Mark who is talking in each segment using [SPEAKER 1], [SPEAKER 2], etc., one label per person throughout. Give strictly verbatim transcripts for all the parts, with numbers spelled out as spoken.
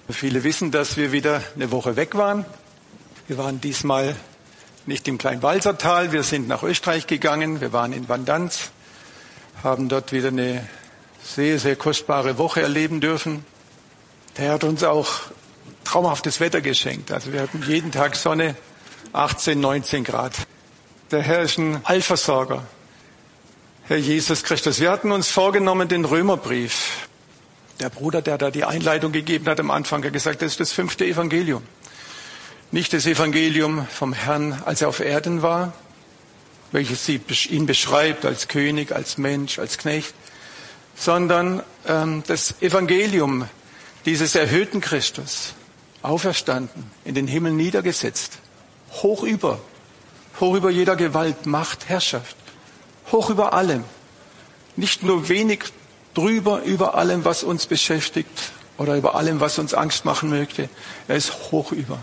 [SPEAKER 1] Viele wissen, dass wir wieder eine Woche weg waren. Wir waren diesmal nicht im Kleinwalsertal, wir sind nach Österreich gegangen, wir waren in Vandanz, haben dort wieder eine sehr, sehr kostbare Woche erleben dürfen. Der hat uns auch traumhaftes Wetter geschenkt. Also wir hatten jeden Tag Sonne, achtzehn, neunzehn Grad. Der Herr ist ein Allversorger, Herr Jesus Christus. Wir hatten uns vorgenommen, den Römerbrief. Der Bruder, der da die Einleitung gegeben hat am Anfang, hat gesagt, das ist das fünfte Evangelium. Nicht das Evangelium vom Herrn, als er auf Erden war, welches sie, ihn beschreibt als König, als Mensch, als Knecht, sondern ähm, das Evangelium dieses erhöhten Christus, auferstanden, in den Himmel niedergesetzt, hoch über, hoch über jeder Gewalt, Macht, Herrschaft, hoch über allem, nicht nur wenig drüber, über allem, was uns beschäftigt oder über allem, was uns Angst machen möchte. Er ist hoch über.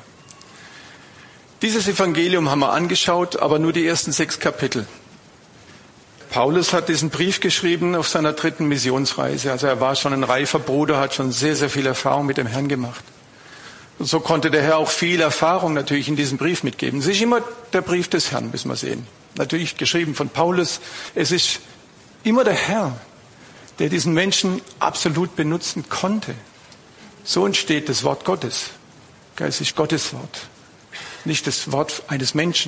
[SPEAKER 1] Dieses Evangelium haben wir angeschaut, aber nur die ersten sechs Kapitel. Paulus hat diesen Brief geschrieben auf seiner dritten Missionsreise. Also er war schon ein reifer Bruder, hat schon sehr, sehr viel Erfahrung mit dem Herrn gemacht. Und so konnte der Herr auch viel Erfahrung natürlich in diesem Brief mitgeben. Es ist immer der Brief des Herrn, müssen wir sehen. Natürlich geschrieben von Paulus. Es ist immer der Herr, der diesen Menschen absolut benutzen konnte. So entsteht das Wort Gottes. Es ist Gottes Wort, nicht das Wort eines Menschen.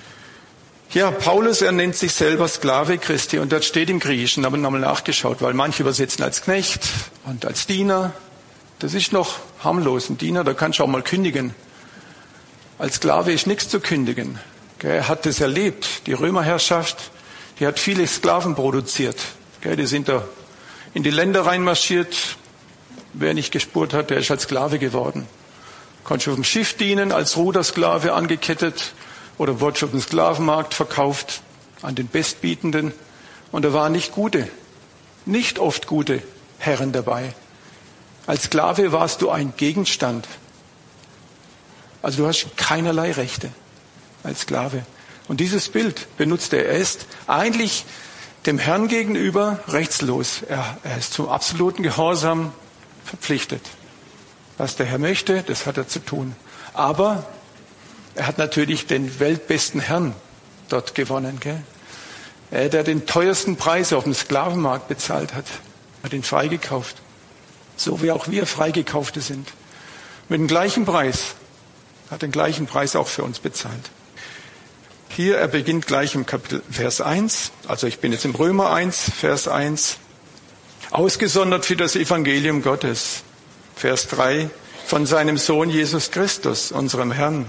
[SPEAKER 1] Ja, Paulus, er nennt sich selber Sklave Christi und das steht im Griechischen, aber nochmal nachgeschaut, weil manche übersetzen als Knecht und als Diener. Das ist noch harmlos. Ein Diener, da kannst du auch mal kündigen. Als Sklave ist nichts zu kündigen. Er hat das erlebt. Die Römerherrschaft, die hat viele Sklaven produziert. Die sind da in die Länder reinmarschiert. Wer nicht gespurt hat, der ist als Sklave geworden. Konntest du auf dem Schiff dienen, als Rudersklave angekettet oder wurdest auf dem Sklavenmarkt verkauft an den Bestbietenden. Und da waren nicht gute, nicht oft gute Herren dabei. Als Sklave warst du ein Gegenstand. Also du hast keinerlei Rechte als Sklave. Und dieses Bild benutzt er. Er ist eigentlich dem Herrn gegenüber rechtslos. Er, er ist zum absoluten Gehorsam verpflichtet. Was der Herr möchte, das hat er zu tun. Aber er hat natürlich den weltbesten Herrn dort gewonnen. Gell? Er, der den teuersten Preis auf dem Sklavenmarkt bezahlt hat, hat ihn freigekauft. So wie auch wir Freigekaufte sind. Mit dem gleichen Preis. Hat den gleichen Preis auch für uns bezahlt. Hier, er beginnt gleich im Kapitel Vers eins. Also ich bin jetzt im Römer eins, Vers eins. Ausgesondert für das Evangelium Gottes. Vers drei. Von seinem Sohn Jesus Christus, unserem Herrn.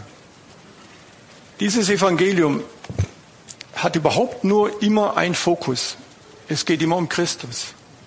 [SPEAKER 1] Dieses Evangelium hat überhaupt nur immer einen Fokus. Es geht immer um Christus.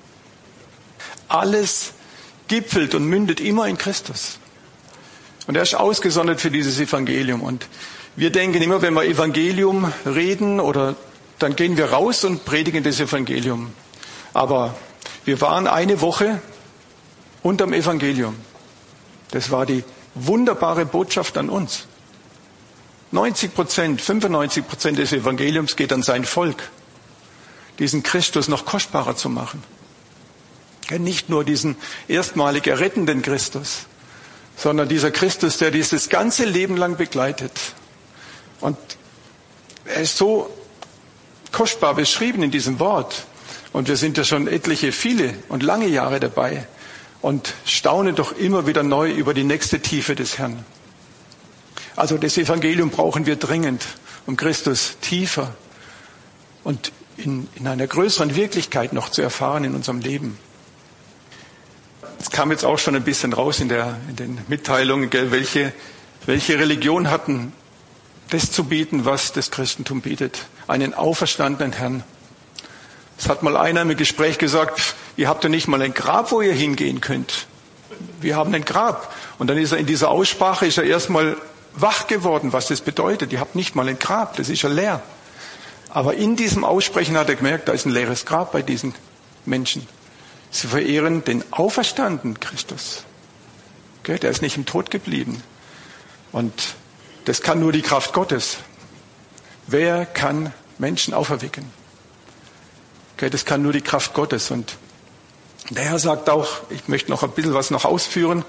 [SPEAKER 1] Alles gipfelt und mündet immer in Christus. Und er ist ausgesondert für dieses Evangelium. Und wir denken immer, wenn wir Evangelium reden, oder dann gehen wir raus und predigen das Evangelium. Aber wir waren eine Woche unterm Evangelium. Das war die wunderbare Botschaft an uns. neunzig Prozent, fünfundneunzig Prozent des Evangeliums geht an sein Volk, diesen Christus noch kostbarer zu machen. Nicht nur diesen erstmalig errettenden Christus, sondern dieser Christus, der dieses ganze Leben lang begleitet. Und er ist so kostbar beschrieben in diesem Wort. Und wir sind ja schon etliche, viele und lange Jahre dabei und staunen doch immer wieder neu über die nächste Tiefe des Herrn. Also das Evangelium brauchen wir dringend, um Christus tiefer und in, in einer größeren Wirklichkeit noch zu erfahren in unserem Leben. Es kam jetzt auch schon ein bisschen raus in, der, in den Mitteilungen, gell, welche, welche Religion hatten das zu bieten, was das Christentum bietet. Einen auferstandenen Herrn. Es hat mal einer im Gespräch gesagt, ihr habt ja nicht mal ein Grab, wo ihr hingehen könnt. Wir haben ein Grab. Und dann ist er in dieser Aussprache, ist er erstmal wach geworden, was das bedeutet. Ihr habt nicht mal ein Grab, das ist ja leer. Aber in diesem Aussprechen hat er gemerkt, da ist ein leeres Grab bei diesen Menschen. Sie verehren den auferstandenen Christus. Okay, der ist nicht im Tod geblieben. Und das kann nur die Kraft Gottes. Wer kann Menschen auferwecken? Okay, das kann nur die Kraft Gottes. Und der Herr sagt auch, ich möchte noch ein bisschen was noch ausführen,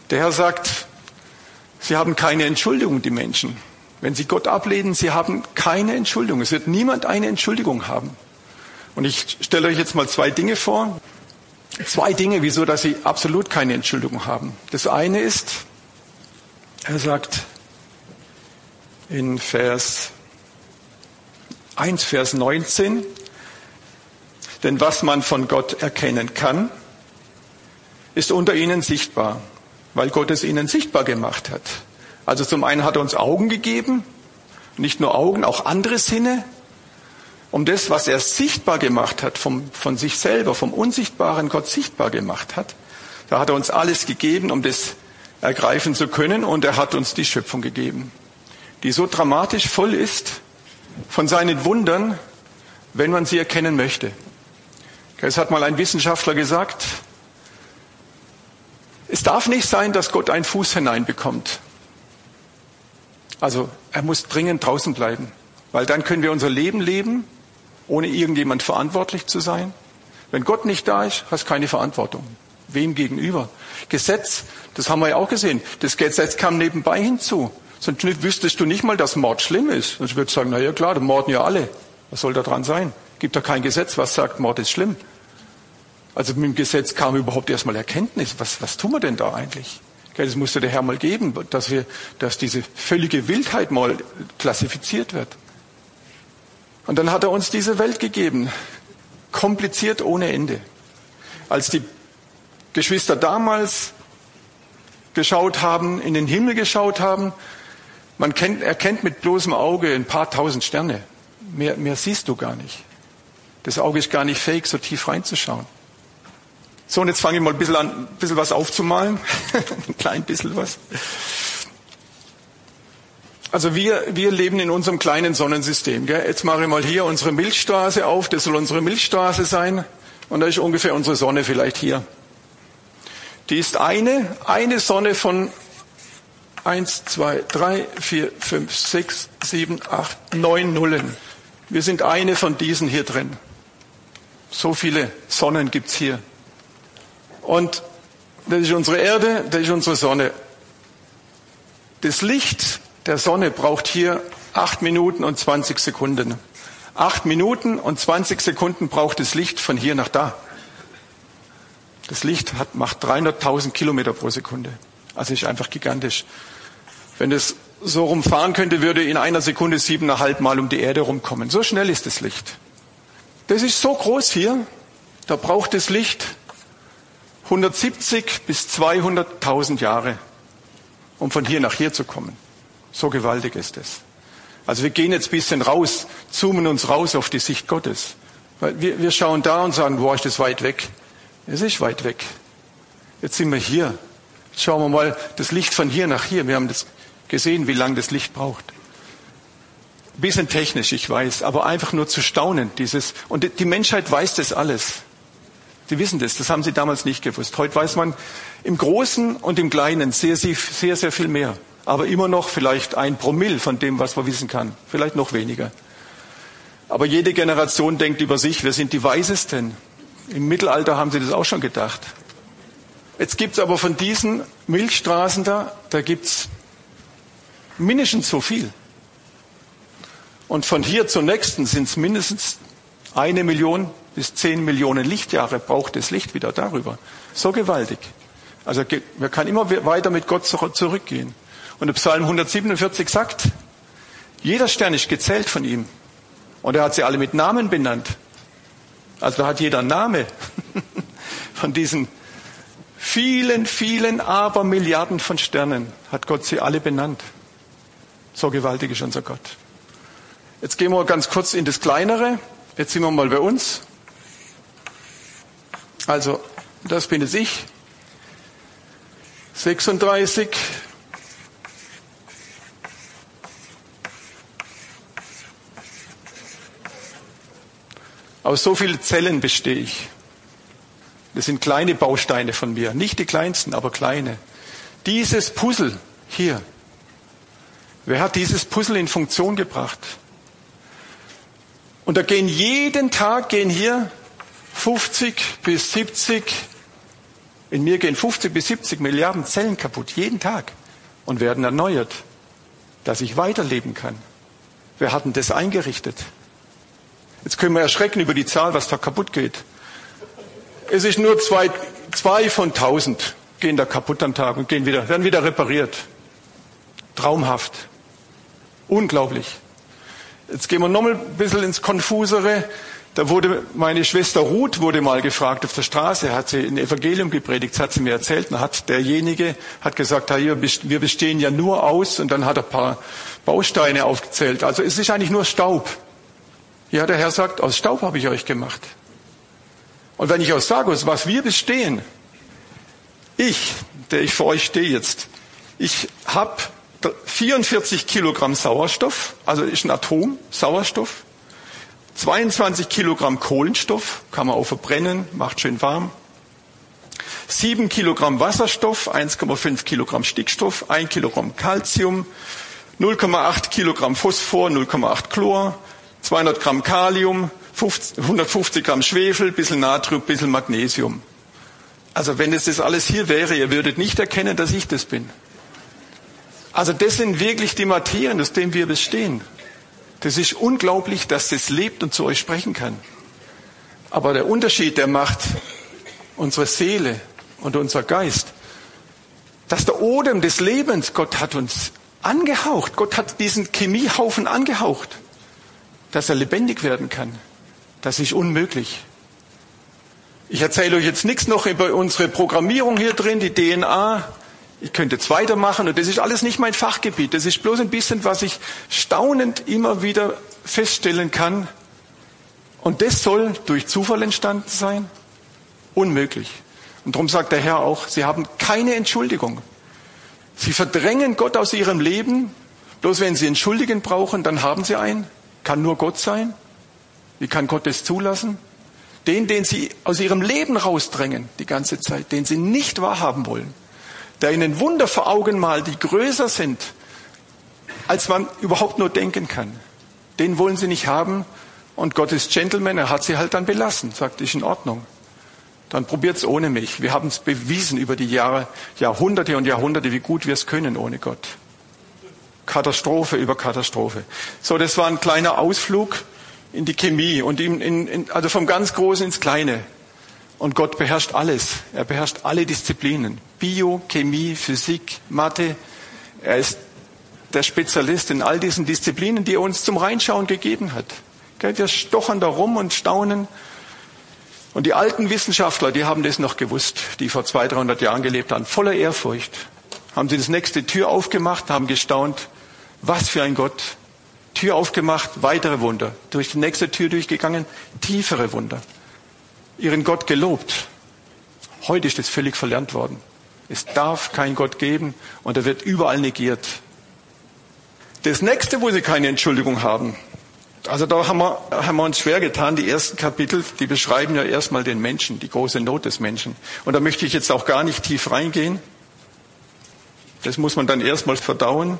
[SPEAKER 1] Der Herr sagt, sie haben keine Entschuldigung, die Menschen. Wenn sie Gott ablehnen, sie haben keine Entschuldigung. Es wird niemand eine Entschuldigung haben. Und ich stelle euch jetzt mal zwei Dinge vor. Zwei Dinge, wieso, dass sie absolut keine Entschuldigung haben. Das eine ist, er sagt in Vers eins, Vers neunzehn, denn was man von Gott erkennen kann, ist unter ihnen sichtbar, weil Gott es ihnen sichtbar gemacht hat. Also zum einen hat er uns Augen gegeben, nicht nur Augen, auch andere Sinne, um das, was er sichtbar gemacht hat, vom, von sich selber, vom unsichtbaren Gott sichtbar gemacht hat. Da hat er uns alles gegeben, um das ergreifen zu können, und er hat uns die Schöpfung gegeben, die so dramatisch voll ist von seinen Wundern, wenn man sie erkennen möchte. Es hat mal ein Wissenschaftler gesagt, es darf nicht sein, dass Gott einen Fuß hineinbekommt. Also er muss dringend draußen bleiben, weil dann können wir unser Leben leben, ohne irgendjemand verantwortlich zu sein. Wenn Gott nicht da ist, hast du keine Verantwortung. Wem gegenüber? Gesetz, das haben wir ja auch gesehen. Das Gesetz kam nebenbei hinzu. Sonst wüsstest du nicht mal, dass Mord schlimm ist. Sonst würdest du sagen, na ja klar, da morden ja alle. Was soll da dran sein? Gibt da kein Gesetz, was sagt, Mord ist schlimm. Also mit dem Gesetz kam überhaupt erstmal Erkenntnis. Was, was tun wir denn da eigentlich? Das musste der Herr mal geben, dass wir, dass diese völlige Wildheit mal klassifiziert wird. Und dann hat er uns diese Welt gegeben. Kompliziert ohne Ende. Als die Geschwister damals geschaut haben, in den Himmel geschaut haben, man kennt, erkennt mit bloßem Auge ein paar tausend Sterne. Mehr, mehr siehst du gar nicht. Das Auge ist gar nicht fähig, so tief reinzuschauen. So, und jetzt fange ich mal ein bisschen an, ein bisschen was aufzumalen. Ein klein bisschen was. Also wir, wir leben in unserem kleinen Sonnensystem. Gell? Jetzt mache ich mal hier unsere Milchstraße auf. Das soll unsere Milchstraße sein. Und da ist ungefähr unsere Sonne vielleicht hier. Die ist eine, eine Sonne von eins, zwei, drei, vier, fünf, sechs, sieben, acht, neun Nullen. Wir sind eine von diesen hier drin. So viele Sonnen gibt's hier. Und das ist unsere Erde, das ist unsere Sonne. Das Licht der Sonne braucht hier acht Minuten und zwanzig Sekunden. Acht Minuten und zwanzig Sekunden braucht das Licht von hier nach da. Das Licht hat, macht dreihunderttausend Kilometer pro Sekunde. Also ist einfach gigantisch. Wenn es so rumfahren könnte, würde in einer Sekunde siebeneinhalb Mal um die Erde rumkommen. So schnell ist das Licht. Das ist so groß hier, da braucht das Licht hundertsiebzig bis zweihunderttausend Jahre, um von hier nach hier zu kommen. So gewaltig ist es. Also wir gehen jetzt ein bisschen raus, zoomen uns raus auf die Sicht Gottes. Weil wir, wir schauen da und sagen, boah, ist das weit weg. Es ist weit weg. Jetzt sind wir hier. Jetzt schauen wir mal das Licht von hier nach hier. Wir haben das gesehen, wie lange das Licht braucht. Ein bisschen technisch, ich weiß, aber einfach nur zu staunen. Dieses, und die Menschheit weiß das alles. Sie wissen das, das haben sie damals nicht gewusst. Heute weiß man im Großen und im Kleinen sehr, sehr, sehr, sehr viel mehr. Aber immer noch vielleicht ein Promille von dem, was man wissen kann. Vielleicht noch weniger. Aber jede Generation denkt über sich, wir sind die Weisesten. Im Mittelalter haben sie das auch schon gedacht. Jetzt gibt's aber von diesen Milchstraßen da, da gibt's mindestens so viel. Und von hier zur nächsten sind es mindestens eine Million bis zehn Millionen Lichtjahre braucht das Licht wieder darüber. So gewaltig. Also man kann immer weiter mit Gott zurückgehen. Und der Psalm hundertsiebenundvierzig sagt, jeder Stern ist gezählt von ihm. Und er hat sie alle mit Namen benannt. Also da hat jeder einen Name von diesen vielen, vielen Abermilliarden von Sternen hat Gott sie alle benannt. So gewaltig ist unser Gott. Jetzt gehen wir ganz kurz in das Kleinere. Jetzt sind wir mal bei uns. Also, das bin jetzt ich. sechsunddreißig. Aus so vielen Zellen bestehe ich. Das sind kleine Bausteine von mir. Nicht die kleinsten, aber kleine. Dieses Puzzle hier. Wer hat dieses Puzzle in Funktion gebracht? Und da gehen jeden Tag gehen hier fünfzig bis siebzig In mir gehen fünfzig bis siebzig Milliarden Zellen kaputt, jeden Tag, und werden erneuert, dass ich weiterleben kann. Wer hat denn das eingerichtet? Jetzt können wir erschrecken über die Zahl, was da kaputt geht. Es ist nur zwei, zwei von tausend gehen da kaputt am Tag und gehen wieder, werden wieder repariert. Traumhaft. Unglaublich. Jetzt gehen wir nochmal ein bisschen ins Konfusere. Da wurde meine Schwester Ruth wurde mal gefragt auf der Straße, hat sie ein Evangelium gepredigt, das hat sie mir erzählt. Dann hat derjenige hat gesagt, ja, wir bestehen ja nur aus, und dann hat er ein paar Bausteine aufgezählt. Also es ist eigentlich nur Staub. Ja, der Herr sagt, aus Staub habe ich euch gemacht. Und wenn ich auch sage, aus was wir bestehen, ich, der ich vor euch stehe jetzt, ich habe vierundvierzig Kilogramm Sauerstoff, also ist ein Atom, Sauerstoff, zweiundzwanzig Kilogramm Kohlenstoff, kann man auch verbrennen, macht schön warm, sieben Kilogramm Wasserstoff, eins Komma fünf Kilogramm Stickstoff, ein Kilogramm Calcium, null Komma acht Kilogramm Phosphor, null Komma acht Chlor, zweihundert Gramm Kalium, hundertfünfzig Gramm Schwefel, bisschen Natrium, bisschen Magnesium. Also wenn es das alles hier wäre, ihr würdet nicht erkennen, dass ich das bin. Also das sind wirklich die Materien, aus denen wir bestehen. Das ist unglaublich, dass das lebt und zu euch sprechen kann. Aber der Unterschied, der macht unsere Seele und unser Geist, dass der Odem des Lebens, Gott hat uns angehaucht. Gott hat diesen Chemiehaufen angehaucht, dass er lebendig werden kann. Das ist unmöglich. Ich erzähle euch jetzt nichts noch über unsere Programmierung hier drin, die D N A. Ich könnte jetzt weitermachen, und das ist alles nicht mein Fachgebiet. Das ist bloß ein bisschen, was ich staunend immer wieder feststellen kann. Und das soll durch Zufall entstanden sein? Unmöglich. Und darum sagt der Herr auch, sie haben keine Entschuldigung. Sie verdrängen Gott aus ihrem Leben. Bloß wenn sie Entschuldigen brauchen, dann haben sie einen. Kann nur Gott sein. Wie kann Gott das zulassen? Den, den sie aus ihrem Leben rausdrängen, die ganze Zeit, den sie nicht wahrhaben wollen, der ihnen Wunder vor Augen malt, die größer sind, als man überhaupt nur denken kann. Den wollen sie nicht haben, und Gott ist Gentleman, er hat sie halt dann belassen, sagt, ist in Ordnung. Dann probiert's ohne mich. Wir haben es bewiesen über die Jahre, Jahrhunderte und Jahrhunderte, wie gut wir es können ohne Gott. Katastrophe über Katastrophe. So, das war ein kleiner Ausflug in die Chemie und in, in, in, also vom ganz Großen ins Kleine. Und Gott beherrscht alles. Er beherrscht alle Disziplinen. Bio, Chemie, Physik, Mathe. Er ist der Spezialist in all diesen Disziplinen, die er uns zum Reinschauen gegeben hat. Wir stochern da rum und staunen. Und die alten Wissenschaftler, die haben das noch gewusst, die vor zweihundert, dreihundert Jahren gelebt haben, voller Ehrfurcht. Haben sie das nächste Tür aufgemacht, haben gestaunt, was für ein Gott. Tür aufgemacht, weitere Wunder. Durch die nächste Tür durchgegangen, tiefere Wunder. Ihren Gott gelobt. Heute ist das völlig verlernt worden. Es darf keinen Gott geben, und er wird überall negiert. Das nächste, wo sie keine Entschuldigung haben, also da haben wir, haben wir uns schwer getan. Die ersten Kapitel, die beschreiben ja erstmal den Menschen, die große Not des Menschen. Und da möchte ich jetzt auch gar nicht tief reingehen. Das muss man dann erstmal verdauen.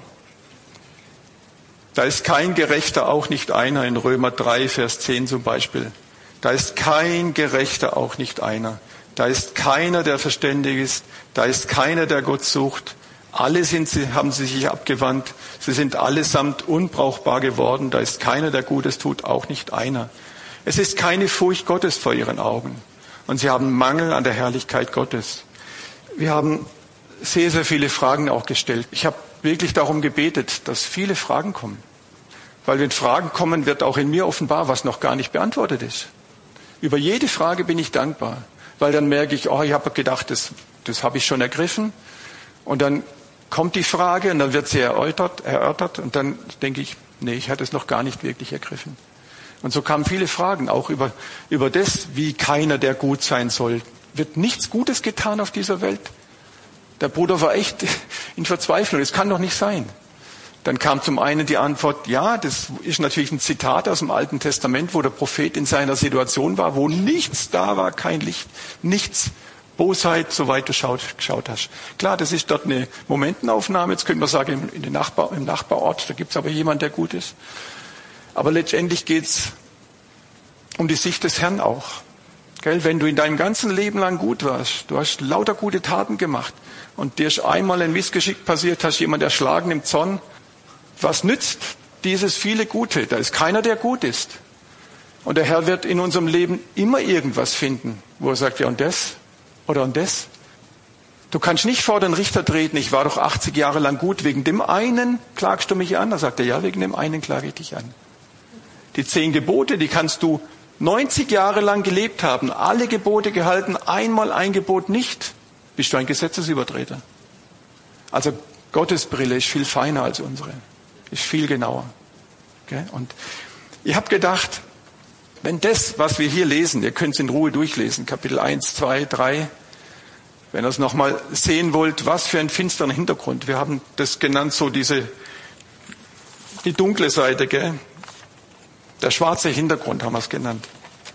[SPEAKER 1] Da ist kein Gerechter, auch nicht einer, in Römer drei, Vers zehn zum Beispiel. Da ist kein Gerechter, auch nicht einer. Da ist keiner, der verständig ist. Da ist keiner, der Gott sucht. Alle sind sie, haben sie sich abgewandt. Sie sind allesamt unbrauchbar geworden. Da ist keiner, der Gutes tut, auch nicht einer. Es ist keine Furcht Gottes vor ihren Augen. Und sie haben Mangel an der Herrlichkeit Gottes. Wir haben sehr, sehr viele Fragen auch gestellt. Ich habe wirklich darum gebetet, dass viele Fragen kommen. Weil wenn Fragen kommen, wird auch in mir offenbar, was noch gar nicht beantwortet ist. Über jede Frage bin ich dankbar. Weil dann merke ich, oh, ich habe gedacht, das, das habe ich schon ergriffen. Und dann kommt die Frage und dann wird sie erörtert, erörtert. Und dann denke ich, nee, ich hatte es noch gar nicht wirklich ergriffen. Und so kamen viele Fragen, auch über, über das, wie keiner, der gut sein soll. Wird nichts Gutes getan auf dieser Welt? Der Bruder war echt in Verzweiflung. Das kann doch nicht sein. Dann kam zum einen die Antwort, ja, das ist natürlich ein Zitat aus dem Alten Testament, wo der Prophet in seiner Situation war, wo nichts da war, kein Licht, nichts, Bosheit, soweit du schaut, geschaut hast. Klar, das ist dort eine Momentenaufnahme. Jetzt könnte man sagen, in den Nachbar, im Nachbarort, da gibt es aber jemand, der gut ist. Aber letztendlich geht es um die Sicht des Herrn auch. Gell, wenn du in deinem ganzen Leben lang gut warst, du hast lauter gute Taten gemacht und dir ist einmal ein Missgeschick passiert, hast jemand erschlagen im Zorn, was nützt dieses viele Gute? Da ist keiner, der gut ist. Und der Herr wird in unserem Leben immer irgendwas finden, wo er sagt, ja und das oder und das. Du kannst nicht vor den Richter treten, ich war doch achtzig Jahre lang gut, wegen dem einen klagst du mich an. Da sagt er, ja, wegen dem einen klage ich dich an. Die zehn Gebote, die kannst du neunzig Jahre lang gelebt haben, alle Gebote gehalten, einmal ein Gebot nicht, bist du ein Gesetzesübertreter. Also Gottes Brille ist viel feiner als unsere, ist viel genauer. Okay? Und ich habe gedacht, wenn das, was wir hier lesen, ihr könnt es in Ruhe durchlesen, Kapitel eins, zwei, drei, wenn ihr es nochmal sehen wollt, was für ein finsterer Hintergrund. Wir haben das genannt, so diese, die dunkle Seite, gell? Der schwarze Hintergrund haben wir es genannt.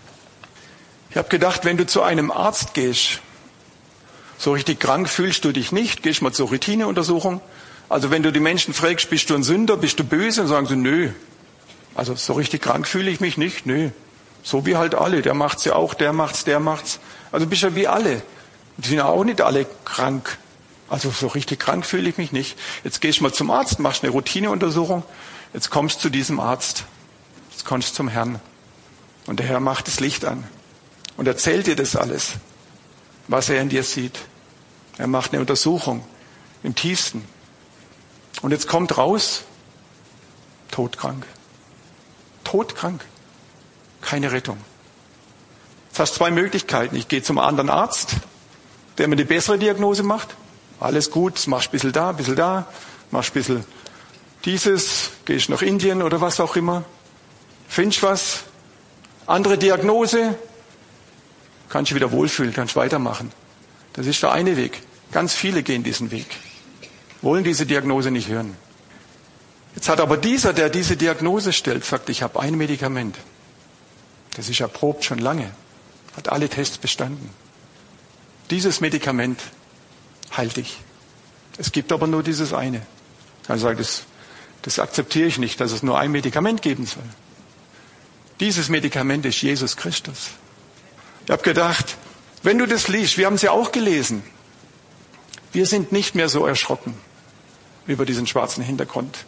[SPEAKER 1] Ich habe gedacht, wenn du zu einem Arzt gehst, so richtig krank fühlst du dich nicht, gehst mal zur Routineuntersuchung. Also wenn du die Menschen fragst, bist du ein Sünder, bist du böse, dann sagen sie, nö. Also so richtig krank fühle ich mich nicht, nö. So wie halt alle, der macht's ja auch, der macht's, der macht's. Also bist ja wie alle. Die sind ja auch nicht alle krank. Also so richtig krank fühle ich mich nicht. Jetzt gehst du mal zum Arzt, machst eine Routineuntersuchung, jetzt kommst du zu diesem Arzt. Jetzt kommst du zum Herrn. Und der Herr macht das Licht an. Und erzählt dir das alles, was er in dir sieht. Er macht eine Untersuchung im Tiefsten. Und jetzt kommt raus, todkrank. Todkrank. Keine Rettung. Jetzt hast du zwei Möglichkeiten. Ich gehe zum anderen Arzt, der mir die bessere Diagnose macht. Alles gut, machst ein bisschen da, ein bisschen da, machst ein bisschen dieses, gehst nach Indien oder was auch immer. Findest was, andere Diagnose, kannst du wieder wohlfühlen, kannst weitermachen. Das ist der eine Weg. Ganz viele gehen diesen Weg, wollen diese Diagnose nicht hören. Jetzt hat aber dieser, der diese Diagnose stellt, sagt, ich habe ein Medikament. Das ist erprobt schon lange, hat alle Tests bestanden. Dieses Medikament heilt dich. Es gibt aber nur dieses eine. Kann ich sagen, das, das akzeptiere ich nicht, dass es nur ein Medikament geben soll. Dieses Medikament ist Jesus Christus. Ich habe gedacht, wenn du das liest, wir haben es ja auch gelesen, wir sind nicht mehr so erschrocken über diesen schwarzen Hintergrund.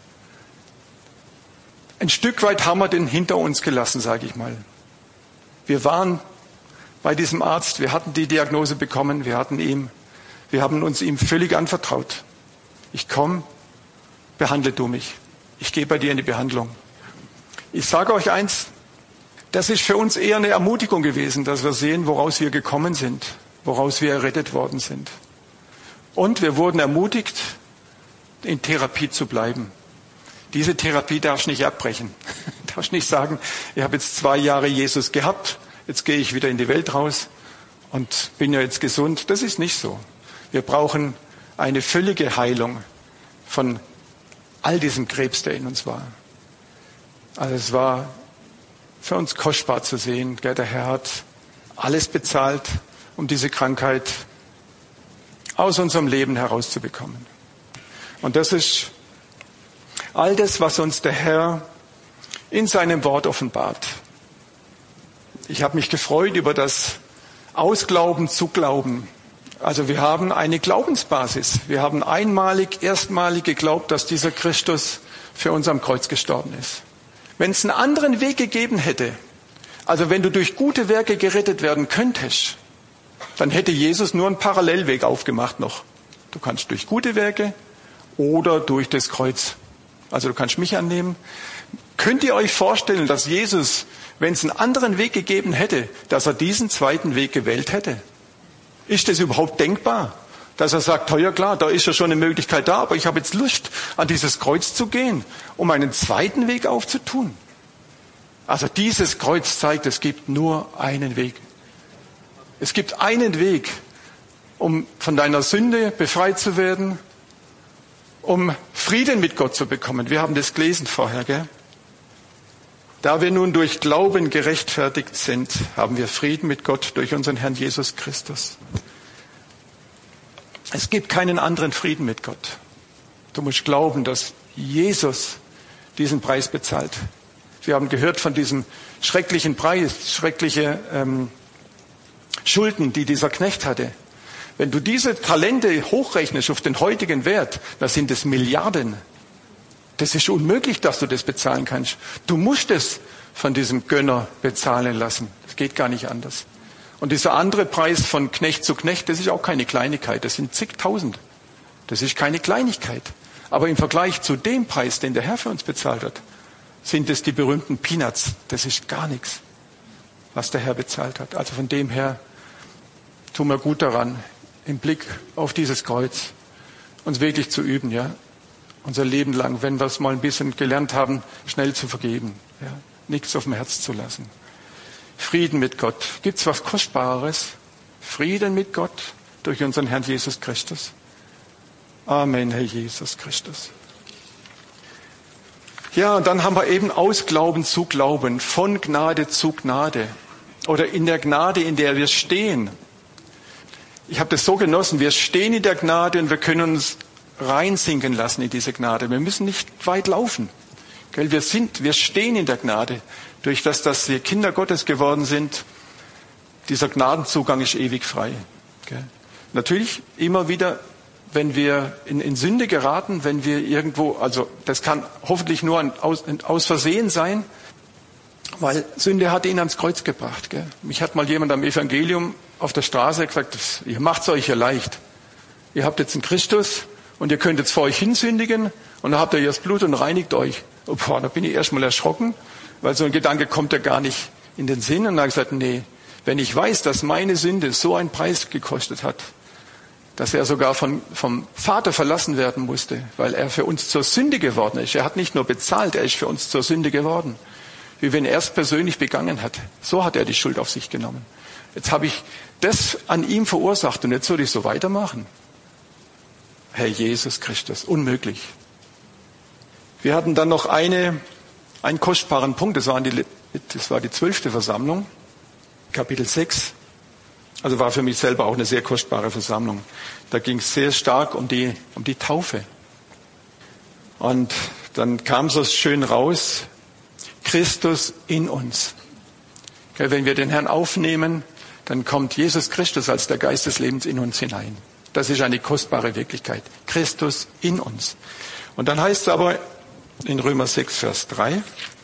[SPEAKER 1] Ein Stück weit haben wir den hinter uns gelassen, sage ich mal. Wir waren bei diesem Arzt, wir hatten die Diagnose bekommen, wir hatten ihm, wir haben uns ihm völlig anvertraut. Ich komme, behandle du mich. Ich gehe bei dir in die Behandlung. Ich sage euch eins, das ist für uns eher eine Ermutigung gewesen, dass wir sehen, woraus wir gekommen sind, woraus wir errettet worden sind. Und wir wurden ermutigt, in Therapie zu bleiben. Diese Therapie darfst du nicht abbrechen. Du darfst nicht sagen, ich habe jetzt zwei Jahre Jesus gehabt, jetzt gehe ich wieder in die Welt raus und bin ja jetzt gesund. Das ist nicht so. Wir brauchen eine völlige Heilung von all diesem Krebs, der in uns war. Also es war für uns kostbar zu sehen. Der Herr hat alles bezahlt, um diese Krankheit aus unserem Leben herauszubekommen. Und das ist all das, was uns der Herr in seinem Wort offenbart. Ich habe mich gefreut über das Ausglauben zu Glauben. Also wir haben eine Glaubensbasis. Wir haben einmalig, erstmalig geglaubt, dass dieser Christus für uns am Kreuz gestorben ist. Wenn es einen anderen Weg gegeben hätte, also wenn du durch gute Werke gerettet werden könntest, dann hätte Jesus nur einen Parallelweg aufgemacht noch. Du kannst durch gute Werke oder durch das Kreuz. Also du kannst mich annehmen. Könnt ihr euch vorstellen, dass Jesus, wenn es einen anderen Weg gegeben hätte, dass er diesen zweiten Weg gewählt hätte? Ist das überhaupt denkbar? Dass er sagt, ja klar, da ist ja schon eine Möglichkeit da, aber ich habe jetzt Lust, an dieses Kreuz zu gehen, um einen zweiten Weg aufzutun. Also dieses Kreuz zeigt, es gibt nur einen Weg. Es gibt einen Weg, um von deiner Sünde befreit zu werden, um Frieden mit Gott zu bekommen. Wir haben das gelesen vorher, gell? Da wir nun durch Glauben gerechtfertigt sind, haben wir Frieden mit Gott durch unseren Herrn Jesus Christus. Es gibt keinen anderen Frieden mit Gott. Du musst glauben, dass Jesus diesen Preis bezahlt. Wir haben gehört von diesem schrecklichen Preis, schreckliche ähm, Schulden, die dieser Knecht hatte. Wenn du diese Talente hochrechnest auf den heutigen Wert, dann sind es Milliarden. Das ist unmöglich, dass du das bezahlen kannst. Du musst es von diesem Gönner bezahlen lassen. Das geht gar nicht anders. Und dieser andere Preis von Knecht zu Knecht, das ist auch keine Kleinigkeit. Das sind zigtausend. Das ist keine Kleinigkeit. Aber im Vergleich zu dem Preis, den der Herr für uns bezahlt hat, sind es die berühmten Peanuts. Das ist gar nichts, was der Herr bezahlt hat. Also von dem her tun wir gut daran, im Blick auf dieses Kreuz uns wirklich zu üben, ja, unser Leben lang, wenn wir es mal ein bisschen gelernt haben, schnell zu vergeben, ja, nichts auf dem Herz zu lassen. Frieden mit Gott. Gibt es was Kostbareres? Frieden mit Gott durch unseren Herrn Jesus Christus. Amen, Herr Jesus Christus. Ja, und dann haben wir eben aus Glauben zu Glauben, von Gnade zu Gnade oder in der Gnade, in der wir stehen. Ich habe das so genossen, wir stehen in der Gnade und wir können uns reinsinken lassen in diese Gnade. Wir müssen nicht weit laufen. Wir sind, wir stehen in der Gnade. Durch das, dass wir Kinder Gottes geworden sind, dieser Gnadenzugang ist ewig frei. Natürlich immer wieder, wenn wir in, in Sünde geraten, wenn wir irgendwo, also das kann hoffentlich nur ein aus, ein aus Versehen sein, weil Sünde hat ihn ans Kreuz gebracht. Gell? Mich hat mal jemand am Evangelium auf der Straße gesagt, ihr macht es euch ja leicht. Ihr habt jetzt einen Christus und ihr könnt jetzt vor euch hinsündigen und dann habt ihr das Blut und reinigt euch. Oh, boah, da bin ich erst mal erschrocken, weil so ein Gedanke kommt ja gar nicht in den Sinn. Und dann habe ich gesagt, nee, wenn ich weiß, dass meine Sünde so einen Preis gekostet hat, dass er sogar von, vom Vater verlassen werden musste, weil er für uns zur Sünde geworden ist. Er hat nicht nur bezahlt, er ist für uns zur Sünde geworden. Wie wenn er es persönlich begangen hat. So hat er die Schuld auf sich genommen. Jetzt habe ich das an ihm verursacht und jetzt soll ich so weitermachen. Herr Jesus Christus, unmöglich. Wir hatten dann noch eine, einen kostbaren Punkt, das, waren die, das war die zwölfte Versammlung, Kapitel sechs. Also war für mich selber auch eine sehr kostbare Versammlung. Da ging es sehr stark um die, um die Taufe. Und dann kam so schön raus, Christus in uns. Okay, wenn wir den Herrn aufnehmen, dann kommt Jesus Christus als der Geist des Lebens in uns hinein. Das ist eine kostbare Wirklichkeit. Christus in uns. Und dann heißt es aber in Römer sechs, Vers drei,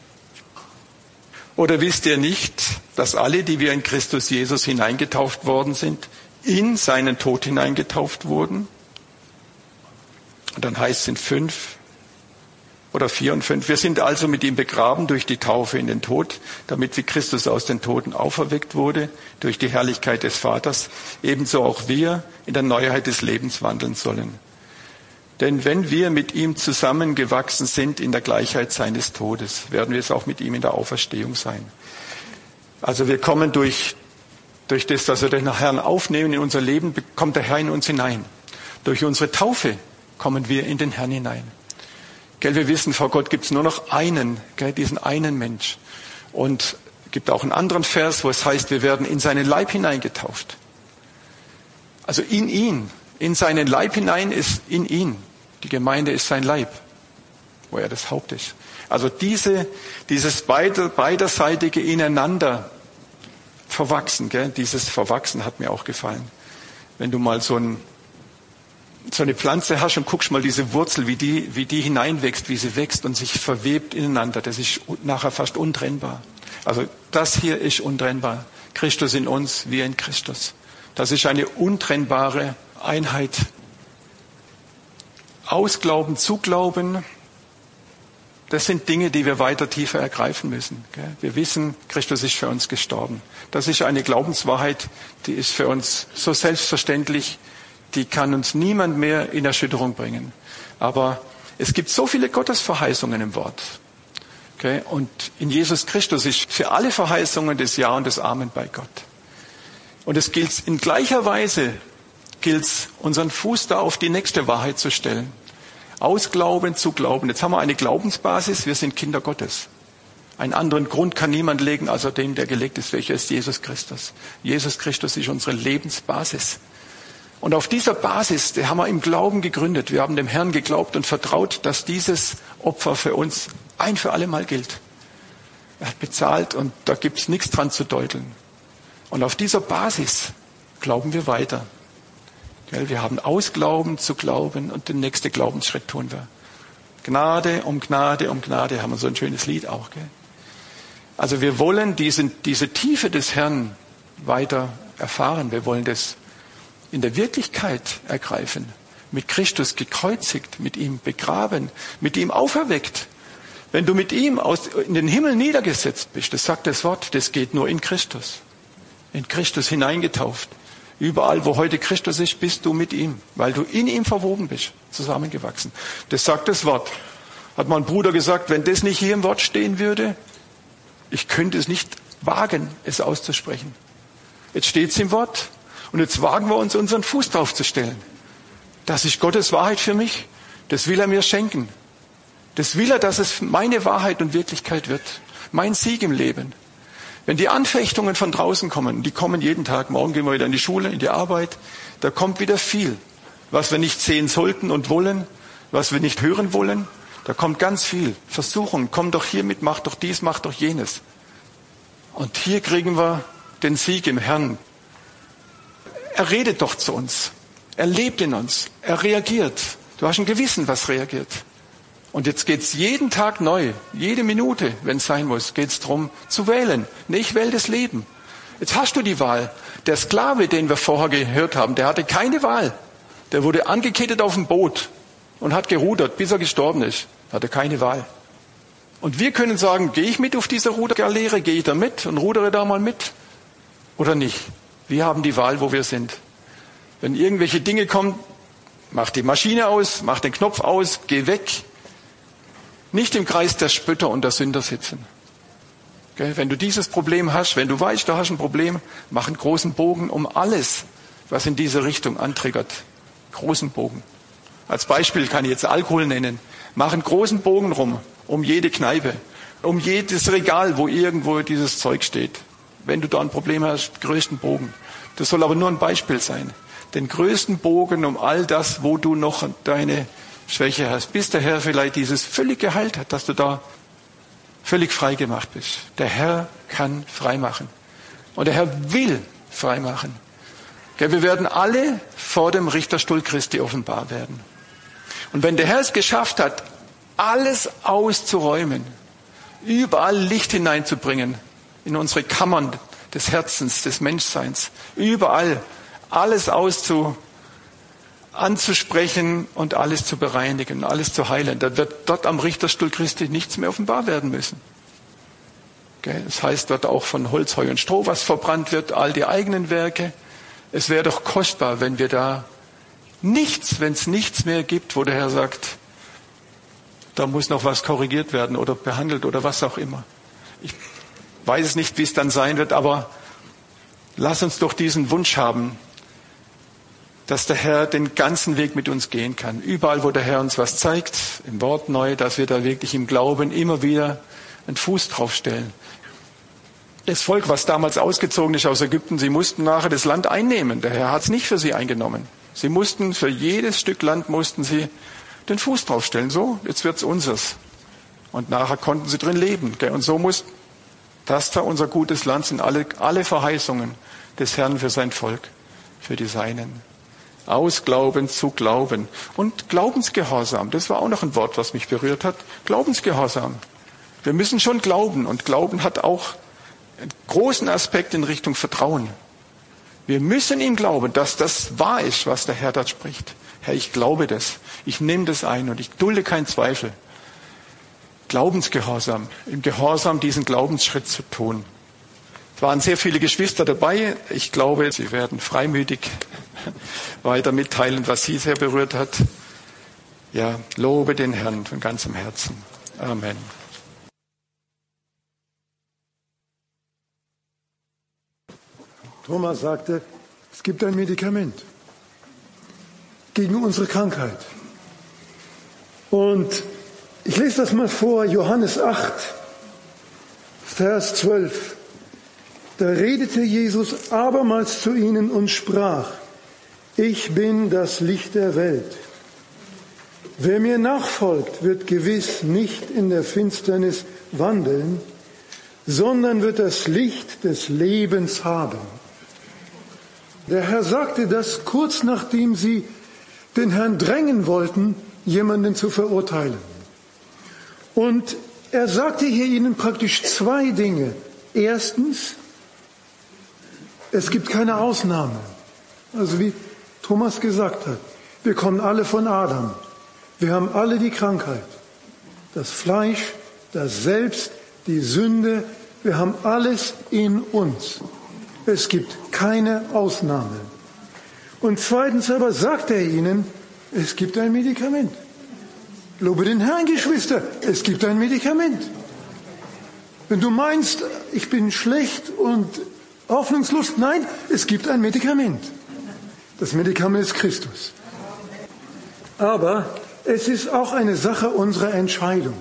[SPEAKER 1] oder wisst ihr nicht, dass alle, die wir in Christus Jesus hineingetauft worden sind, in seinen Tod hineingetauft wurden? Und dann heißt es in fünf oder vier und fünf, wir sind also mit ihm begraben durch die Taufe in den Tod, damit wie Christus aus den Toten auferweckt wurde, durch die Herrlichkeit des Vaters, ebenso auch wir in der Neuheit des Lebens wandeln sollen. Denn wenn wir mit ihm zusammengewachsen sind in der Gleichheit seines Todes, werden wir es auch mit ihm in der Auferstehung sein. Also wir kommen durch, durch das, dass wir den Herrn aufnehmen in unser Leben, kommt der Herr in uns hinein. Durch unsere Taufe kommen wir in den Herrn hinein. Gell, wir wissen, vor Gott gibt es nur noch einen, gell, diesen einen Mensch. Und es gibt auch einen anderen Vers, wo es heißt, wir werden in seinen Leib hineingetauft. Also in ihn, in seinen Leib hinein ist in ihn. Die Gemeinde ist sein Leib, wo er das Haupt ist. Also diese, dieses beider, beiderseitige Ineinander verwachsen, gell? Dieses Verwachsen hat mir auch gefallen. Wenn du mal so, ein, so eine Pflanze hast und guckst mal diese Wurzel, wie die, wie die hineinwächst, wie sie wächst und sich verwebt ineinander, das ist nachher fast untrennbar. Also das hier ist untrennbar. Christus in uns, wir in Christus. Das ist eine untrennbare Einheit. Aus Glauben zu Glauben, das sind Dinge, die wir weiter tiefer ergreifen müssen. Wir wissen, Christus ist für uns gestorben. Das ist eine Glaubenswahrheit, die ist für uns so selbstverständlich, die kann uns niemand mehr in Erschütterung bringen. Aber es gibt so viele Gottesverheißungen im Wort. Und in Jesus Christus ist für alle Verheißungen das Ja und das Amen bei Gott. Und es gilt in gleicher Weise, gilt es, unseren Fuß da auf die nächste Wahrheit zu stellen. Aus Glauben zu Glauben. Jetzt haben wir eine Glaubensbasis, wir sind Kinder Gottes. Einen anderen Grund kann niemand legen, als den, der gelegt ist, welcher ist Jesus Christus. Jesus Christus ist unsere Lebensbasis. Und auf dieser Basis, die haben wir im Glauben gegründet. Wir haben dem Herrn geglaubt und vertraut, dass dieses Opfer für uns ein für alle Mal gilt. Er hat bezahlt und da gibt es nichts dran zu deuteln. Und auf dieser Basis glauben wir weiter. Wir haben aus Glauben zu glauben und den nächsten Glaubensschritt tun wir. Gnade um Gnade um Gnade, haben wir so ein schönes Lied auch. Gell? Also wir wollen diese, diese Tiefe des Herrn weiter erfahren. Wir wollen das in der Wirklichkeit ergreifen. Mit Christus gekreuzigt, mit ihm begraben, mit ihm auferweckt. Wenn du mit ihm aus, in den Himmel niedergesetzt bist, das sagt das Wort, das geht nur in Christus. In Christus hineingetauft. Überall, wo heute Christus ist, bist du mit ihm, weil du in ihm verwoben bist, zusammengewachsen. Das sagt das Wort. Hat mal ein Bruder gesagt, wenn das nicht hier im Wort stehen würde, ich könnte es nicht wagen, es auszusprechen. Jetzt steht es im Wort und jetzt wagen wir uns, unseren Fuß drauf zu stellen. Das ist Gottes Wahrheit für mich. Das will er mir schenken. Das will er, dass es meine Wahrheit und Wirklichkeit wird. Mein Sieg im Leben. Wenn die Anfechtungen von draußen kommen, die kommen jeden Tag, morgen gehen wir wieder in die Schule, in die Arbeit, da kommt wieder viel, was wir nicht sehen sollten und wollen, was wir nicht hören wollen, da kommt ganz viel. Versuchung, komm doch hier mit, mach doch dies, mach doch jenes. Und hier kriegen wir den Sieg im Herrn. Er redet doch zu uns, er lebt in uns, er reagiert. Du hast ein Gewissen, was reagiert. Und jetzt geht's jeden Tag neu, jede Minute, wenn es sein muss, geht's darum zu wählen. Nee, ich wähle das Leben. Jetzt hast du die Wahl. Der Sklave, den wir vorher gehört haben, der hatte keine Wahl. Der wurde angekettet auf dem Boot und hat gerudert, bis er gestorben ist. Hatte keine Wahl. Und wir können sagen, gehe ich mit auf diese Rudergaleere, gehe ich da mit und rudere da mal mit oder nicht. Wir haben die Wahl, wo wir sind. Wenn irgendwelche Dinge kommen, mach die Maschine aus, mach den Knopf aus, geh weg. Nicht im Kreis der Spötter und der Sünder sitzen. Gell? Wenn du dieses Problem hast, wenn du weißt, du hast ein Problem, mach einen großen Bogen um alles, was in diese Richtung antriggert. Großen Bogen. Als Beispiel kann ich jetzt Alkohol nennen. Mach einen großen Bogen rum, um jede Kneipe, um jedes Regal, wo irgendwo dieses Zeug steht. Wenn du da ein Problem hast, größten Bogen. Das soll aber nur ein Beispiel sein. Den größten Bogen um all das, wo du noch deine Schwäche hast, bis der Herr vielleicht dieses völlig geheilt hat, dass du da völlig frei gemacht bist. Der Herr kann frei machen. Und der Herr will frei machen. Wir werden alle vor dem Richterstuhl Christi offenbar werden. Und wenn der Herr es geschafft hat, alles auszuräumen, überall Licht hineinzubringen, in unsere Kammern des Herzens, des Menschseins, überall alles auszu anzusprechen und alles zu bereinigen, alles zu heilen. Da wird dort am Richterstuhl Christi nichts mehr offenbar werden müssen. Das heißt dort auch von Holz, Heu und Stroh, was verbrannt wird, all die eigenen Werke. Es wäre doch kostbar, wenn wir da nichts, wenn es nichts mehr gibt, wo der Herr sagt, da muss noch was korrigiert werden oder behandelt oder was auch immer. Ich weiß es nicht, wie es dann sein wird, aber lass uns doch diesen Wunsch haben, dass der Herr den ganzen Weg mit uns gehen kann. Überall, wo der Herr uns was zeigt, im Wort neu, dass wir da wirklich im Glauben immer wieder einen Fuß draufstellen. Das Volk, was damals ausgezogen ist aus Ägypten, sie mussten nachher das Land einnehmen. Der Herr hat es nicht für sie eingenommen. Sie mussten, für jedes Stück Land mussten sie den Fuß draufstellen. So, jetzt wird's unseres. Und nachher konnten sie drin leben. Und so muss das da unser gutes Land, sind alle, alle Verheißungen des Herrn für sein Volk, für die Seinen. Aus Glauben zu Glauben. Und Glaubensgehorsam, das war auch noch ein Wort, was mich berührt hat. Glaubensgehorsam. Wir müssen schon glauben. Und Glauben hat auch einen großen Aspekt in Richtung Vertrauen. Wir müssen ihm glauben, dass das wahr ist, was der Herr dort spricht. Herr, ich glaube das. Ich nehme das ein und ich dulde keinen Zweifel. Glaubensgehorsam. Im Gehorsam diesen Glaubensschritt zu tun. Es waren sehr viele Geschwister dabei. Ich glaube, sie werden freimütig weiter mitteilen, was sie sehr berührt hat. Ja, lobe den Herrn von ganzem Herzen. Amen.
[SPEAKER 2] Thomas sagte, es gibt ein Medikament gegen unsere Krankheit. Und ich lese das mal vor, Johannes acht, Vers zwölf. Da redete Jesus abermals zu ihnen und sprach, ich bin das Licht der Welt. Wer mir nachfolgt, wird gewiss nicht in der Finsternis wandeln, sondern wird das Licht des Lebens haben. Der Herr sagte das kurz nachdem sie den Herrn drängen wollten, jemanden zu verurteilen. Und er sagte hier ihnen praktisch zwei Dinge. Erstens, es gibt keine Ausnahme. Also wie Thomas gesagt hat, wir kommen alle von Adam. Wir haben alle die Krankheit. Das Fleisch, das Selbst, die Sünde, wir haben alles in uns. Es gibt keine Ausnahme. Und zweitens aber sagt er ihnen, es gibt ein Medikament. Lobe den Herrn, Geschwister, es gibt ein Medikament. Wenn du meinst, ich bin schlecht und hoffnungslos, nein, es gibt ein Medikament. Das Medikament ist Christus. Aber es ist auch eine Sache unserer Entscheidung.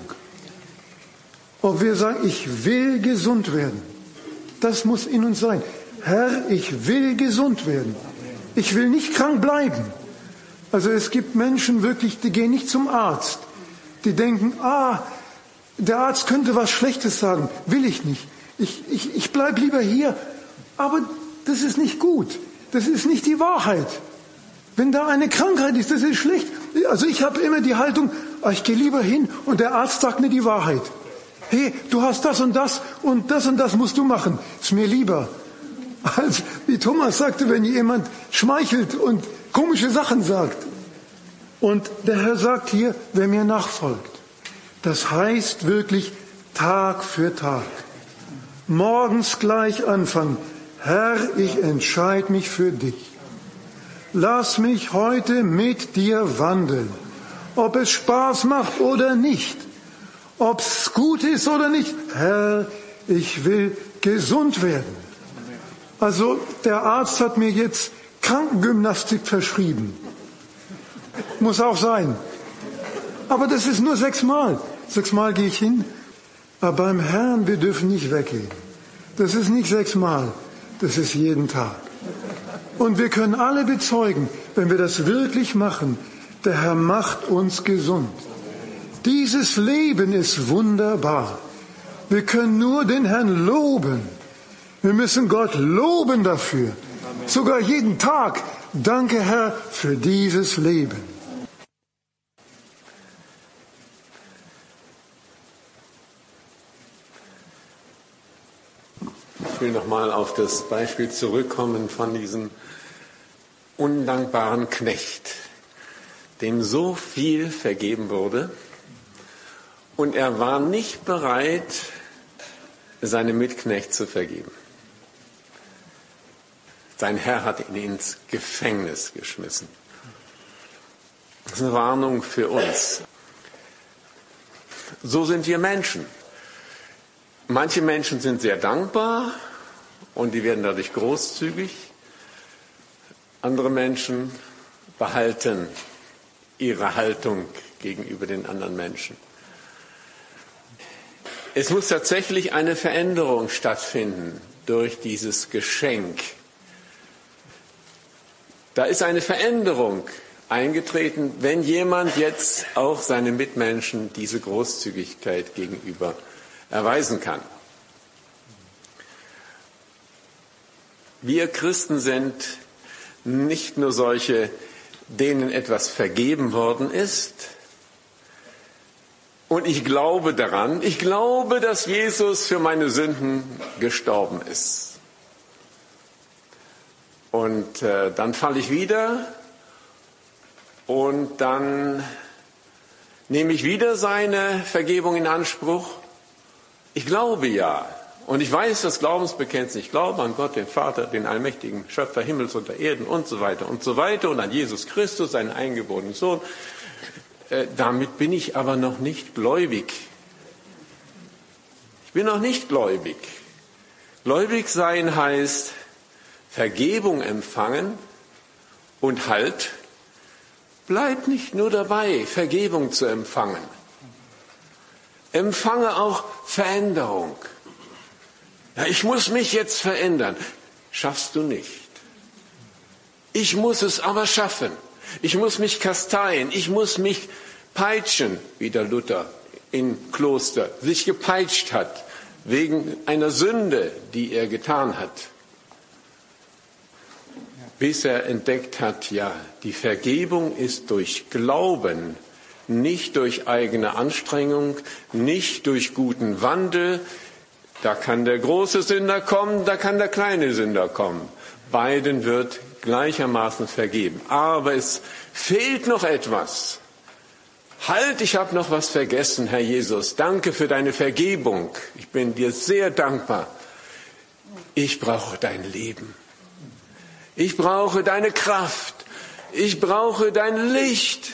[SPEAKER 2] Ob wir sagen, ich will gesund werden, das muss in uns sein. Herr, ich will gesund werden. Ich will nicht krank bleiben. Also es gibt Menschen wirklich, die gehen nicht zum Arzt. Die denken, ah, der Arzt könnte was Schlechtes sagen. Will ich nicht. Ich, ich, ich bleibe lieber hier. Aber das ist nicht gut. Das ist nicht die Wahrheit. Wenn da eine Krankheit ist, das ist schlecht. Also ich habe immer die Haltung, ah, ich gehe lieber hin und der Arzt sagt mir die Wahrheit. Hey, du hast das und das und das und das musst du machen. Ist mir lieber. Als wie Thomas sagte, wenn jemand schmeichelt und komische Sachen sagt. Und der Herr sagt hier, wer mir nachfolgt. Das heißt wirklich Tag für Tag. Morgens gleich anfangen. Herr, ich entscheide mich für dich. Lass mich heute mit dir wandeln. Ob es Spaß macht oder nicht. Ob es gut ist oder nicht. Herr, ich will gesund werden. Also der Arzt hat mir jetzt Krankengymnastik verschrieben. Muss auch sein. Aber das ist nur sechsmal. Sechsmal gehe ich hin. Aber beim Herrn, wir dürfen nicht weggehen. Das ist nicht sechsmal. Das ist jeden Tag. Und wir können alle bezeugen, wenn wir das wirklich machen, der Herr macht uns gesund. Dieses Leben ist wunderbar. Wir können nur den Herrn loben. Wir müssen Gott loben dafür. Sogar jeden Tag. Danke, Herr, für dieses Leben.
[SPEAKER 3] Ich will nochmal auf das Beispiel zurückkommen von diesem undankbaren Knecht, dem so viel vergeben wurde und er war nicht bereit, seinem Mitknecht zu vergeben. Sein Herr hat ihn ins Gefängnis geschmissen. Das ist eine Warnung für uns. So sind wir Menschen. Manche Menschen sind sehr dankbar und die werden dadurch großzügig. Andere Menschen behalten ihre Haltung gegenüber den anderen Menschen. Es muss tatsächlich eine Veränderung stattfinden durch dieses Geschenk. Da ist eine Veränderung eingetreten, wenn jemand jetzt auch seinen Mitmenschen diese Großzügigkeit gegenüber erweisen kann. Wir Christen sind nicht nur solche, denen etwas vergeben worden ist. Und ich glaube daran, ich glaube, dass Jesus für meine Sünden gestorben ist. Und äh, dann falle ich wieder und dann nehme ich wieder seine Vergebung in Anspruch. Ich glaube ja. Und ich weiß das Glaubensbekenntnis. Ich glaube an Gott, den Vater, den allmächtigen Schöpfer Himmels und der Erden und so weiter und so weiter und an Jesus Christus, seinen eingeborenen Sohn. Äh, damit bin ich aber noch nicht gläubig. Ich bin noch nicht gläubig. Gläubig sein heißt Vergebung empfangen und halt, bleib nicht nur dabei, Vergebung zu empfangen. Empfange auch Veränderung. Ja, ich muss mich jetzt verändern. Schaffst du nicht. Ich muss es aber schaffen. Ich muss mich kasteien. Ich muss mich peitschen, wie der Luther im Kloster sich gepeitscht hat, wegen einer Sünde, die er getan hat. bis er entdeckt hat, ja, die Vergebung ist durch Glauben, nicht durch eigene Anstrengung, nicht durch guten Wandel. Da kann der große Sünder kommen, da kann der kleine Sünder kommen. Beiden wird gleichermaßen vergeben. Aber es fehlt noch etwas. Halt, ich habe noch was vergessen, Herr Jesus. Danke für deine Vergebung. Ich bin dir sehr dankbar. Ich brauche dein Leben. Ich brauche deine Kraft. Ich brauche dein Licht.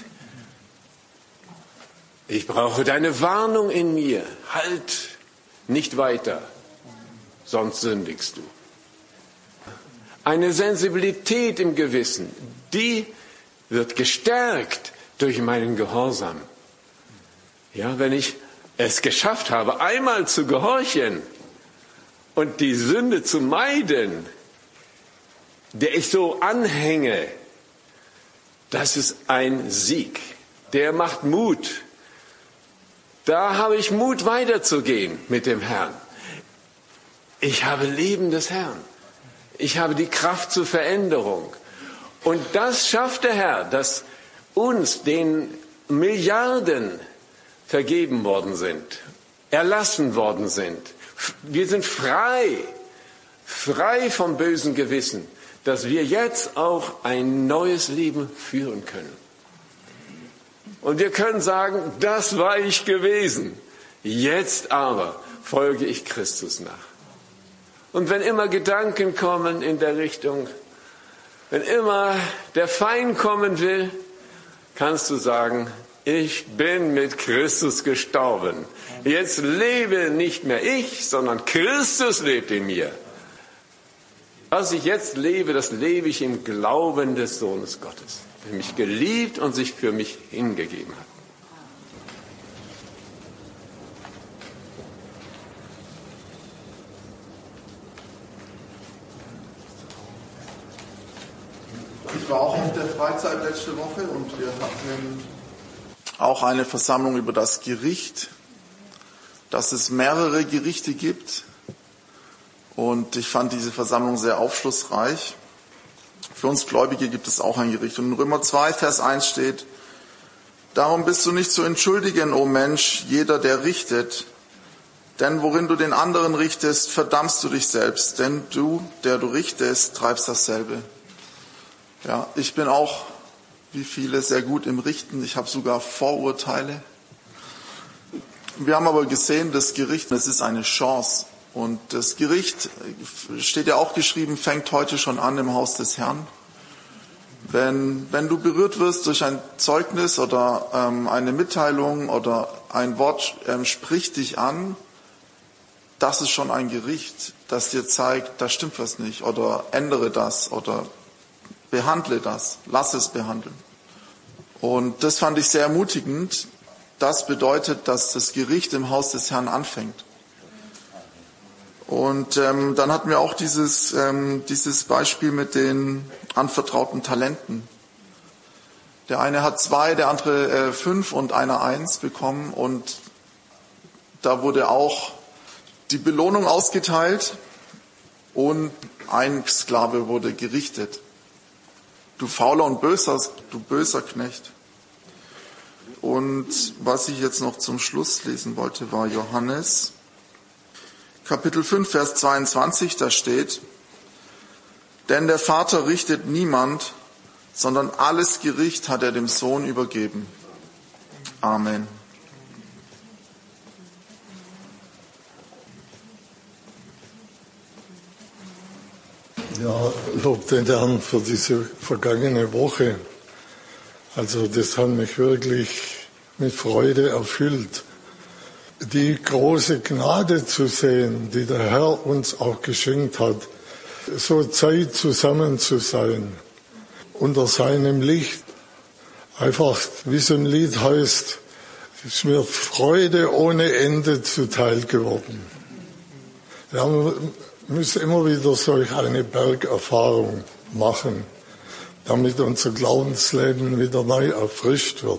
[SPEAKER 3] Ich brauche deine Warnung in mir. Halt, nicht weiter, sonst sündigst du. Eine Sensibilität im Gewissen, die wird gestärkt durch meinen Gehorsam. Ja, wenn ich es geschafft habe, einmal zu gehorchen und die Sünde zu meiden, der ich so anhänge, das ist ein Sieg. Der macht Mut. Da habe ich Mut, weiterzugehen mit dem Herrn. Ich habe Leben des Herrn. Ich habe die Kraft zur Veränderung. Und das schafft der Herr, dass uns, den Milliarden vergeben worden sind, erlassen worden sind. Wir sind frei, frei vom bösen Gewissen, dass wir jetzt auch ein neues Leben führen können. Und wir können sagen, das war ich gewesen. Jetzt aber folge ich Christus nach. Und wenn immer Gedanken kommen in der Richtung, wenn immer der Feind kommen will, kannst du sagen, ich bin mit Christus gestorben. Jetzt lebe nicht mehr ich, sondern Christus lebt in mir. Was ich jetzt lebe, das lebe ich im Glauben des Sohnes Gottes, der mich geliebt und sich für mich hingegeben hat.
[SPEAKER 4] Ich war auch auf der Freizeit letzte Woche und wir hatten auch eine Versammlung über das Gericht, dass es mehrere Gerichte gibt. Und ich fand diese Versammlung sehr aufschlussreich. Für uns Gläubige gibt es auch ein Gericht. Und in Römer zwei, Vers eins steht, darum bist du nicht zu entschuldigen, o Mensch, jeder, der richtet. Denn worin du den anderen richtest, verdammst du dich selbst. Denn du, der du richtest, treibst dasselbe. Ja, ich bin auch, wie viele, sehr gut im Richten. Ich habe sogar Vorurteile. Wir haben aber gesehen, das Gericht, das ist eine Chance. Und das Gericht, steht ja auch geschrieben, fängt heute schon an im Haus des Herrn. Wenn, wenn du berührt wirst durch ein Zeugnis oder ähm, eine Mitteilung oder ein Wort ähm, spricht dich an, das ist schon ein Gericht, das dir zeigt, da stimmt was nicht oder ändere das oder behandle das, lass es behandeln. Und das fand ich sehr ermutigend. Das bedeutet, dass das Gericht im Haus des Herrn anfängt. Und ähm, dann hatten wir auch dieses, ähm, dieses Beispiel mit den anvertrauten Talenten. Der eine hat zwei, der andere äh, fünf und einer eins bekommen. Und da wurde auch die Belohnung ausgeteilt und ein Sklave wurde gerichtet. Du fauler und böser, du böser Knecht. Und was ich jetzt noch zum Schluss lesen wollte, war Johannes Kapitel fünf, Vers zweiundzwanzig, da steht, denn der Vater richtet niemand, sondern alles Gericht hat er dem Sohn übergeben. Amen.
[SPEAKER 5] Ja, Lob den Herrn für diese vergangene Woche. Also das hat mich wirklich mit Freude erfüllt. Die große Gnade zu sehen, die der Herr uns auch geschenkt hat, so Zeit zusammen zu sein, unter seinem Licht. Einfach, wie es im Lied heißt, ist mir Freude ohne Ende zuteil geworden. Wir müssen immer wieder solch eine Bergerfahrung machen, damit unser Glaubensleben wieder neu erfrischt wird.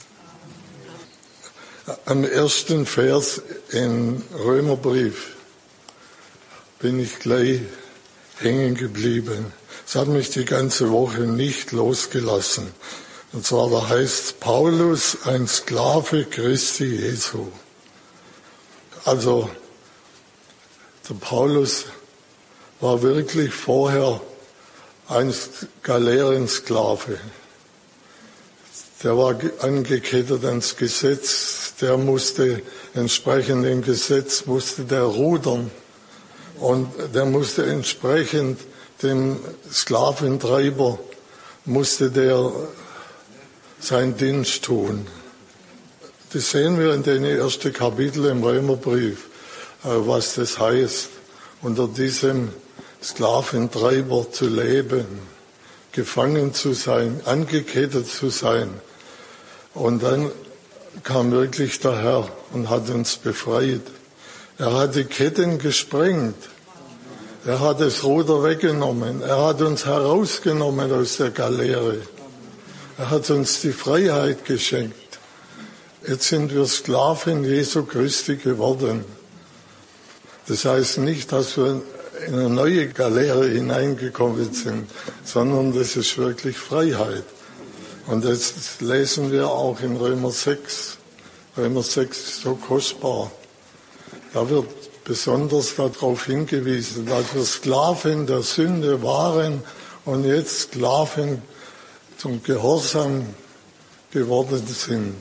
[SPEAKER 5] Am ersten Vers im Römerbrief bin ich gleich hängen geblieben. Es hat mich die ganze Woche nicht losgelassen. Und zwar, da heißt Paulus, ein Sklave Christi Jesu. Also, der Paulus war wirklich vorher ein Galeerensklave. Der war angekettet ans Gesetz, der musste entsprechend dem Gesetz, musste der rudern und der musste entsprechend dem Sklaventreiber, musste der seinen Dienst tun. Das sehen wir in den ersten Kapiteln im Römerbrief, was das heißt, unter diesem Sklaventreiber zu leben, gefangen zu sein, angekettet zu sein. Und dann kam wirklich der Herr und hat uns befreit. Er hat die Ketten gesprengt. Er hat das Ruder weggenommen. Er hat uns herausgenommen aus der Galeere. Er hat uns die Freiheit geschenkt. Jetzt sind wir Sklaven Jesu Christi geworden. Das heißt nicht, dass wir in eine neue Galeere hineingekommen sind, sondern das ist wirklich Freiheit. Und jetzt lesen wir auch in Römer sechs. Römer sechs ist so kostbar. Da wird besonders darauf hingewiesen, dass wir Sklaven der Sünde waren und jetzt Sklaven zum Gehorsam geworden sind.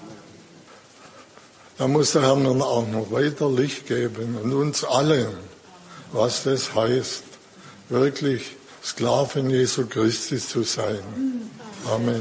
[SPEAKER 5] Da muss der Herr nun auch noch weiter Licht geben und uns allen, was das heißt, wirklich Sklaven Jesu Christi zu sein. Amen.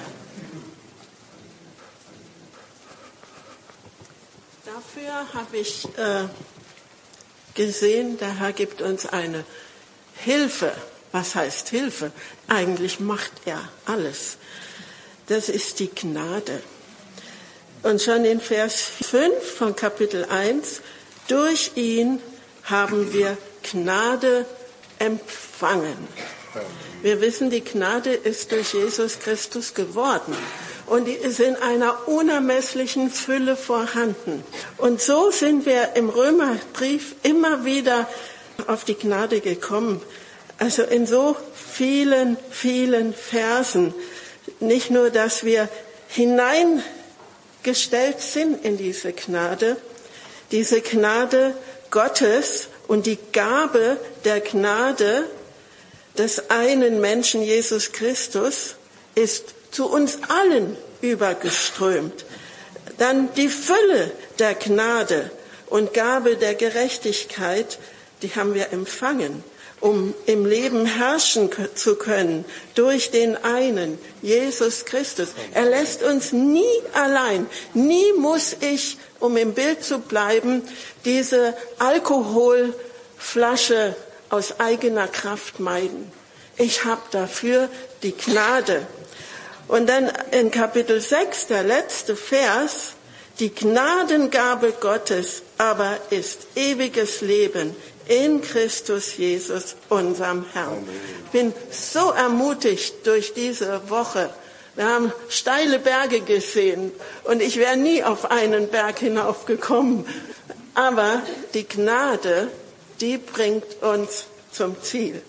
[SPEAKER 6] Dafür habe ich äh, gesehen, der Herr gibt uns eine Hilfe. Was heißt Hilfe? Eigentlich macht er alles. Das ist die Gnade. Und schon in Vers fünf von Kapitel eins, durch ihn haben wir Gnade empfangen. Wir wissen, die Gnade ist durch Jesus Christus geworden. Und die ist in einer unermesslichen Fülle vorhanden. Und so sind wir im Römerbrief immer wieder auf die Gnade gekommen. Also in so vielen, vielen Versen. Nicht nur, dass wir hineingestellt sind in diese Gnade, diese Gnade Gottes und die Gabe der Gnade des einen Menschen, Jesus Christus, ist zu uns allen übergeströmt. Dann die Fülle der Gnade und Gabe der Gerechtigkeit, die haben wir empfangen, um im Leben herrschen zu können durch den einen, Jesus Christus. Er lässt uns nie allein. Nie muss ich, um im Bild zu bleiben, diese Alkoholflasche aus eigener Kraft meiden. Ich habe dafür die Gnade. Und dann in Kapitel sechs, der letzte Vers, die Gnadengabe Gottes aber ist ewiges Leben in Christus Jesus, unserem Herrn. Ich bin so ermutigt durch diese Woche. Wir haben steile Berge gesehen und ich wäre nie auf einen Berg hinaufgekommen. Aber die Gnade, die bringt uns zum Ziel.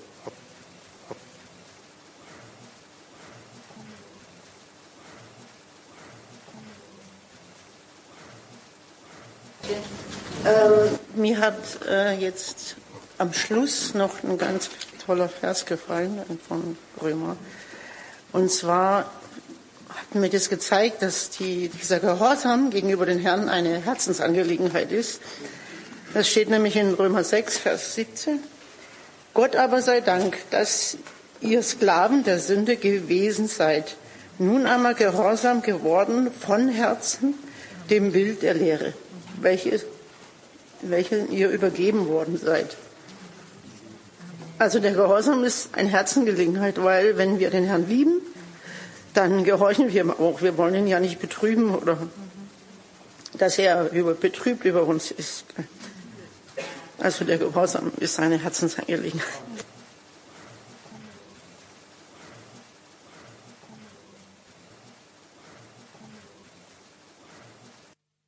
[SPEAKER 7] Ähm, mir hat äh, jetzt am Schluss noch ein ganz toller Vers gefallen von Römer. Und zwar hat mir das gezeigt, dass die, dieser Gehorsam gegenüber den Herrn eine Herzensangelegenheit ist. Das steht nämlich in Römer sechs, Vers siebzehn. Gott aber sei Dank, dass ihr Sklaven der Sünde gewesen seid, nun einmal gehorsam geworden von Herzen dem Bild der Lehre, welche welchen ihr übergeben worden seid. Also der Gehorsam ist eine Herzensangelegenheit, weil wenn wir den Herrn lieben, dann gehorchen wir ihm auch. Wir wollen ihn ja nicht betrüben oder dass er über, betrübt über uns ist. Also der Gehorsam ist eine Herzensangelegenheit.